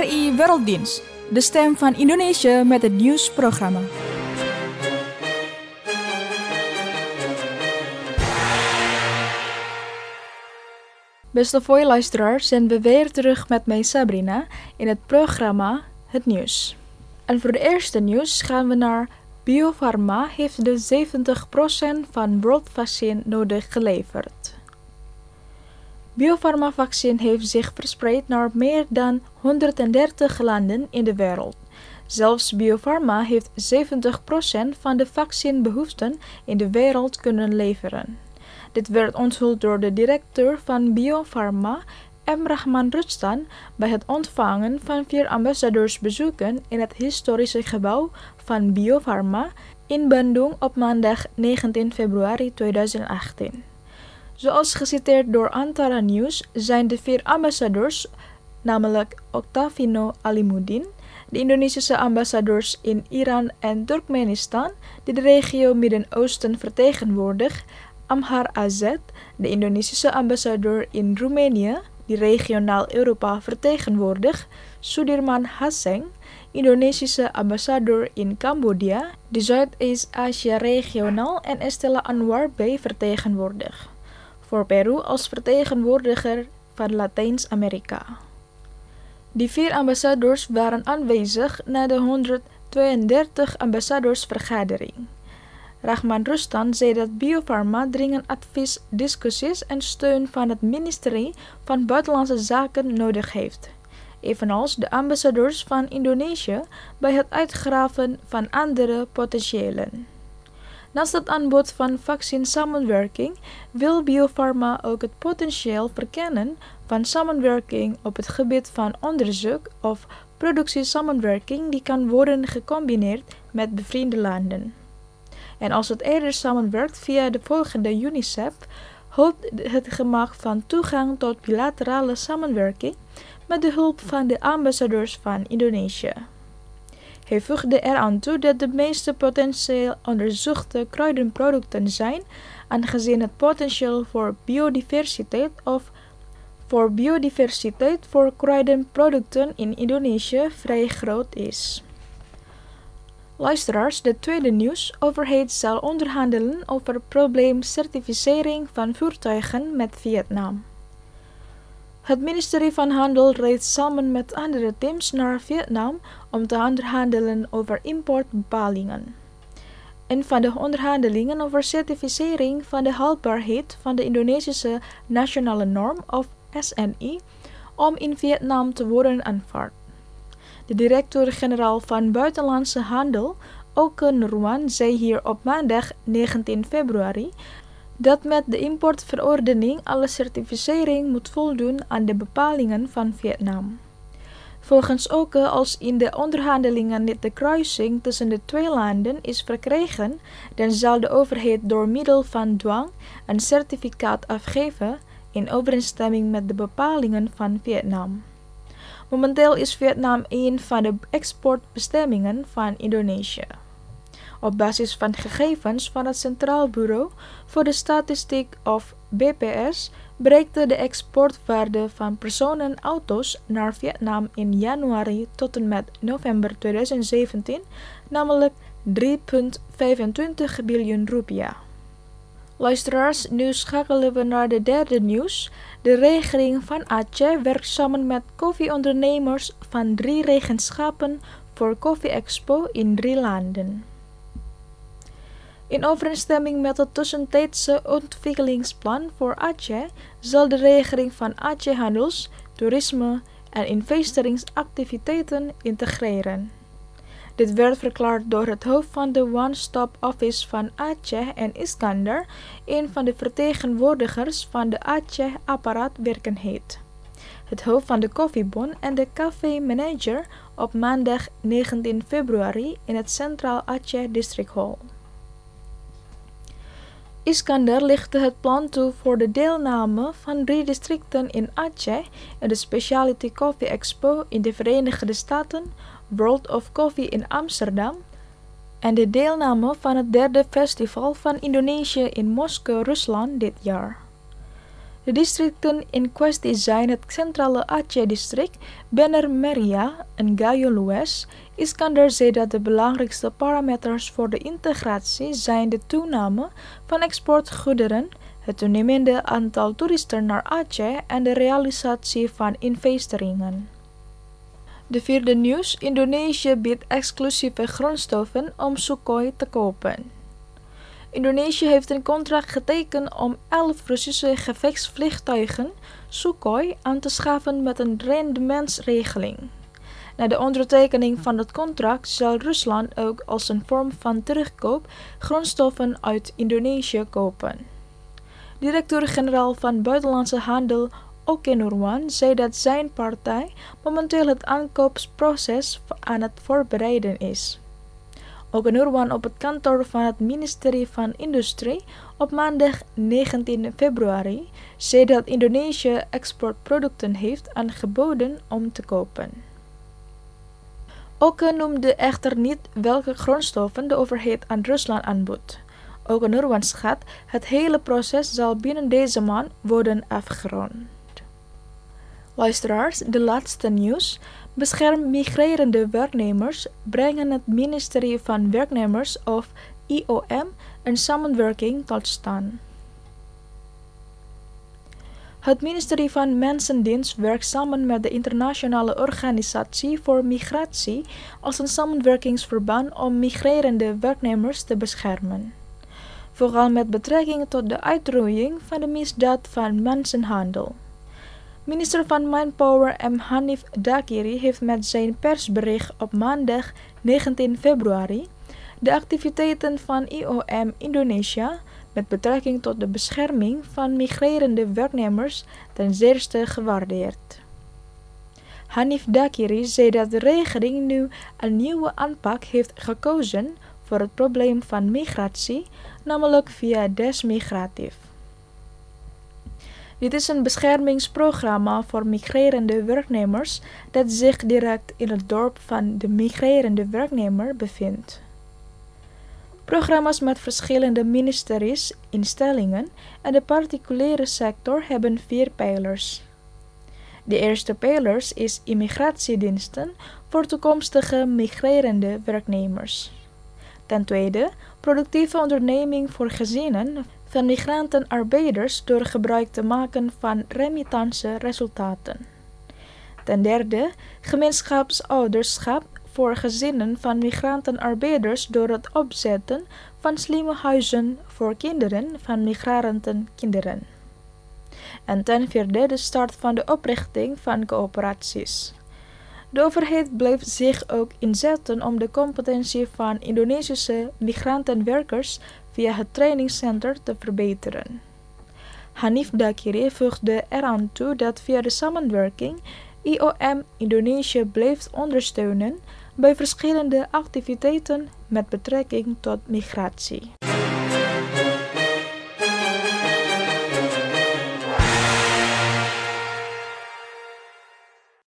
KBRI Werelddienst, de stem van Indonesië met het nieuwsprogramma. Beste luisteraars, zijn we weer terug met mij Sabrina in het programma Het Nieuws. En voor de eerste nieuws gaan we naar Bio Farma heeft de 70% van wereldvaccin nodig geleverd. Bio Farma vaccin heeft zich verspreid naar meer dan 130 landen in de wereld. Zelfs Bio Farma heeft 70% van de vaccinbehoeften in de wereld kunnen leveren. Dit werd onthuld door de directeur van Bio Farma, M. Rahman Rustan, bij het ontvangen van 4 ambassadeursbezoeken in het historische gebouw van Bio Farma in Bandung op maandag 19 februari 2018. Zoals geciteerd door Antara News zijn de 4 ambassadeurs, namelijk Octavino Alimuddin, de Indonesische ambassadeurs in Iran en Turkmenistan, die de regio Midden-Oosten vertegenwoordigt, Amhar Azad, de Indonesische ambassadeur in Roemenië, die regionaal Europa vertegenwoordigt, Sudirman Hasseng, Indonesische ambassadeur in Cambodja, die Zuidoost-Azië regionaal, en Estela Anwar Bey vertegenwoordigt, voor Peru als vertegenwoordiger van Latijns-Amerika. Die 4 ambassadeurs waren aanwezig na de 132 ambassadeursvergadering. Rahman Rustan zei dat Bio Farma dringend advies, discussies en steun van het ministerie van Buitenlandse Zaken nodig heeft, evenals de ambassadeurs van Indonesië bij het uitgraven van andere potentiëlen. Naast het aanbod van vaccin-samenwerking wil Bio Farma ook het potentieel verkennen van samenwerking op het gebied van onderzoek of productiesamenwerking die kan worden gecombineerd met bevriende landen. En als het eerder samenwerkt via de volgende UNICEF, hoopt het gemak van toegang tot bilaterale samenwerking met de hulp van de ambassadeurs van Indonesië. Hij voegde eraan toe dat de meeste potentieel onderzochte kruidenproducten zijn, aangezien het potentieel voor biodiversiteit voor kruidenproducten in Indonesië vrij groot is. Luisteraars, de tweede nieuws. Overheid zal onderhandelen over probleemcertificering van voertuigen met Vietnam. Het ministerie van Handel reist samen met andere teams naar Vietnam om te onderhandelen over importbepalingen. Een van de onderhandelingen over certificering van de haalbaarheid van de Indonesische nationale norm of SNI om in Vietnam te worden aanvaard. De directeur-generaal van Buitenlandse Handel, Oke Nurwan, zei hier op maandag 19 februari dat met de importverordening alle certificering moet voldoen aan de bepalingen van Vietnam. Volgens Oke, als in de onderhandelingen niet de kruising tussen de 2 landen is verkregen, dan zal de overheid door middel van dwang een certificaat afgeven in overeenstemming met de bepalingen van Vietnam. Momenteel is Vietnam een van de exportbestemmingen van Indonesië. Op basis van gegevens van het Centraal Bureau voor de Statistiek of BPS bereikte de exportwaarde van personenauto's naar Vietnam in januari tot en met november 2017, namelijk 3,25 biljoen rupiah. Luisteraars, nu schakelen we naar de derde nieuws. De regering van Aceh werkt samen met koffieondernemers van 3 regenschappen voor Koffie Expo in 3 landen. In overeenstemming met het tussentijdse ontwikkelingsplan voor Aceh zal de regering van Aceh handels, toerisme en investeringsactiviteiten integreren. Dit werd verklaard door het hoofd van de One-Stop Office van Aceh en Iskandar, een van de vertegenwoordigers van de Aceh Apparaatwerkeenheid, het hoofd van de Koffiebond en de café-manager op maandag 19 februari in het Centraal Aceh District Hall. Iskandar lichtte het plan toe voor de deelname van 3 districten in Aceh en de Specialty Coffee Expo in de Verenigde Staten, World of Coffee in Amsterdam en de deelname van het 3e festival van Indonesië in Moskou, Rusland dit jaar. De districten in kwestie zijn het Centrale Aceh-district, Bener Meriah en Gayo Lues. Iskander zei dat de belangrijkste parameters voor de integratie zijn de toename van exportgoederen, het toenemende aantal toeristen naar Aceh en de realisatie van investeringen. De vierde nieuws: Indonesië biedt exclusieve grondstoffen om Sukhoi te kopen. Indonesië heeft een contract getekend om 11 Russische gevechtsvliegtuigen Sukhoi aan te schaffen met een rendementsregeling. Na de ondertekening van het contract zal Rusland ook als een vorm van terugkoop grondstoffen uit Indonesië kopen. Directeur-generaal van Buitenlandse Handel Oke Nurwan zei dat zijn partij momenteel het aankoopsproces aan het voorbereiden is. Oke Nurwan op het kantoor van het ministerie van Industrie op maandag 19 februari zei dat Indonesië exportproducten heeft aangeboden om te kopen. Oke noemde echter niet welke grondstoffen de overheid aan Rusland aanbiedt. Oke Nurwan schat, het hele proces zal binnen deze maand worden afgerond. Luisteraars, de laatste nieuws. Bescherm migrerende werknemers brengen het ministerie van Werknemers of IOM een samenwerking tot stand. Het ministerie van Mensendienst werkt samen met de Internationale Organisatie voor Migratie als een samenwerkingsverband om migrerende werknemers te beschermen. Vooral met betrekking tot de uitroeiing van de misdaad van mensenhandel. Minister van Manpower M. Hanif Dakiri heeft met zijn persbericht op maandag 19 februari de activiteiten van IOM Indonesië met betrekking tot de bescherming van migrerende werknemers ten zeerste gewaardeerd. Hanif Dakiri zei dat de regering nu een nieuwe aanpak heeft gekozen voor het probleem van migratie, namelijk via desmigratief. Dit is een beschermingsprogramma voor migrerende werknemers dat zich direct in het dorp van de migrerende werknemer bevindt. Programma's met verschillende ministeries, instellingen en de particuliere sector hebben 4 pijlers. De eerste pijler is immigratiediensten voor toekomstige migrerende werknemers. Ten tweede, productieve onderneming voor gezinnen van migrantenarbeiders door gebruik te maken van remittance resultaten. Ten derde, gemeenschapsouderschap voor gezinnen van migrantenarbeiders door het opzetten van slimme huizen voor kinderen van migrantenkinderen. En ten vierde, de start van de oprichting van coöperaties. De overheid blijft zich ook inzetten om de competentie van Indonesische migrantenwerkers via het trainingscenter te verbeteren. Hanif Dakiri voegde eraan toe dat via de samenwerking IOM Indonesië blijft ondersteunen bij verschillende activiteiten met betrekking tot migratie.